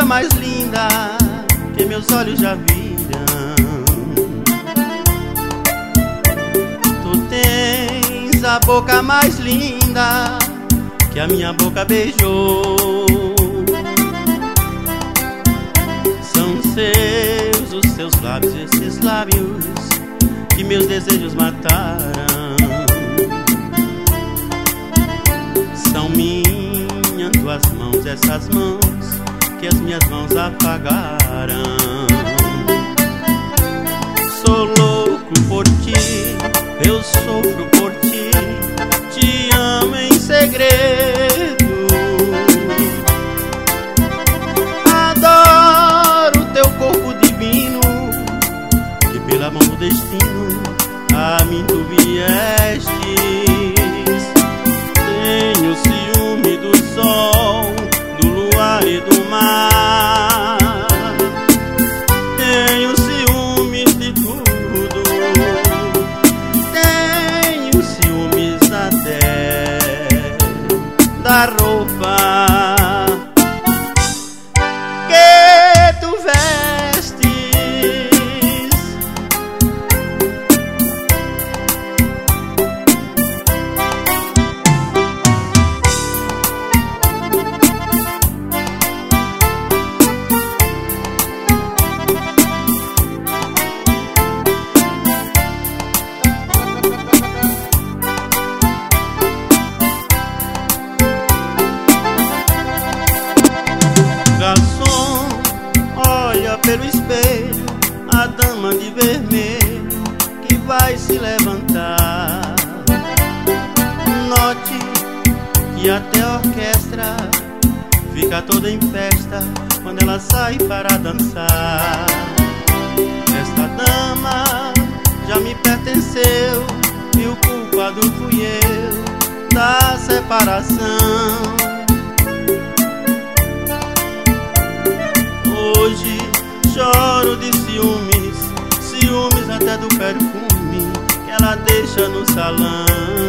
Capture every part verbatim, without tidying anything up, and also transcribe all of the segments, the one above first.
mais linda que meus olhos já viram. Tu tens a boca mais linda que a minha boca beijou. São seus os seus lábios, esses lábios que meus desejos mataram. São minhas tuas mãos, essas mãos que as minhas mãos apagaram. Sou louco por ti, eu sofro por ti, te amo em segredo. Adoro teu corpo divino, que pela mão do destino a mim tu viestes. Tenho ciúme do sol, do luar e do mar. Tenho ciúme de tudo. Tenho ciúmes até da roupa que tu vestes. Garçom, olha pelo espelho a dama de vermelho que vai se levantar. Note que até a orquestra fica toda em festa quando ela sai para dançar. Esta dama já me pertenceu e o culpado fui eu da separação. Hoje choro de ciúmes, ciúmes até do perfume que ela deixa no salão.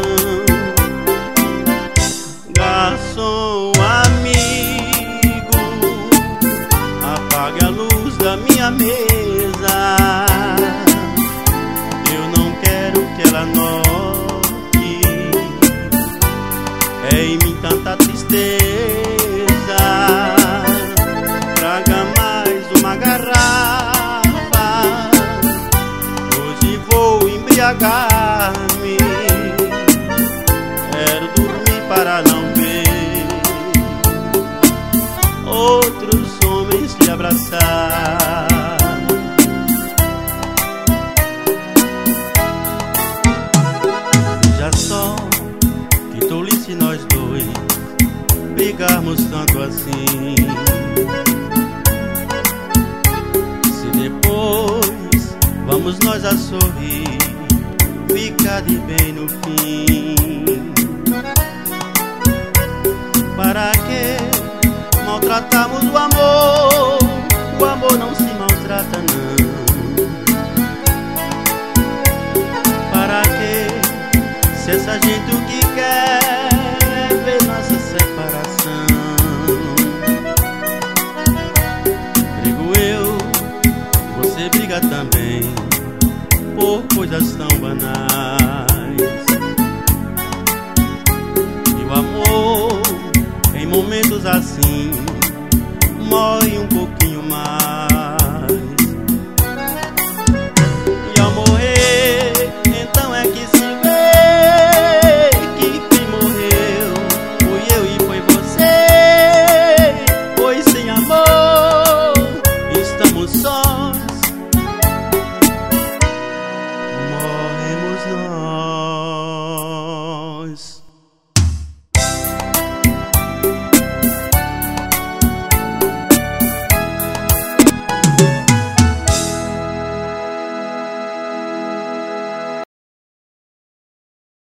Garçom amigo, apague a luz da minha mesa. Eu não quero que ela note, é em mim tanta tristeza. Traga mais uma garrafa, hoje vou embriagar-me. Quero dormir para não ver outros homens lhe abraçar. Já só que tolice nós dois brigarmos tanto assim. Depois vamos nós a sorrir, ficar de bem no fim. Para que maltratamos o amor? O amor não se maltrata não. Para que se essa gente